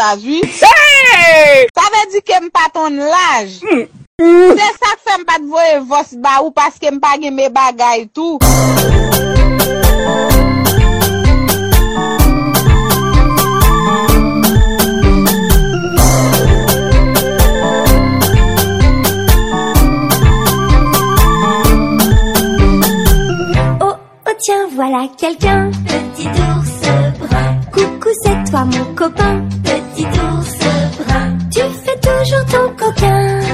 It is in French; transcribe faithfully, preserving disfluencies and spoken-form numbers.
l'âge, oui. Hey! Ça veut dire que m'pas ton l'âge. Mm. C'est ça que fait m'pas de voyer vos ba ou parce que m'pas gen mes bagay tout. Tiens, voilà quelqu'un, petit ours brun. Coucou, c'est toi mon copain, petit ours brun. Tu fais toujours ton coquin.